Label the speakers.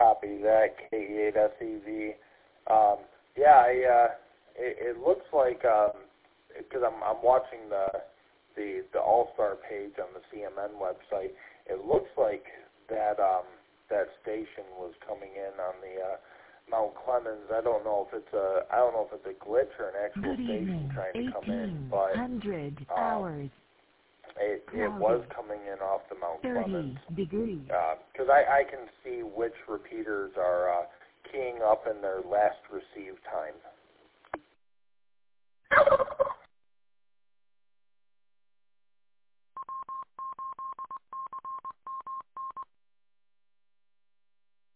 Speaker 1: copy that, KE8SEV. It looks like, because I'm watching the All-Star page on the CMN website, it looks like that that station was coming in on the Mount Clemens. I don't know if it's a glitch or an actual station trying to come in, but
Speaker 2: 100 hours.
Speaker 1: It was coming in off the Mount
Speaker 2: 30
Speaker 1: Clemens.
Speaker 2: degrees.
Speaker 1: Because I can see which repeaters are keying up in their last received time.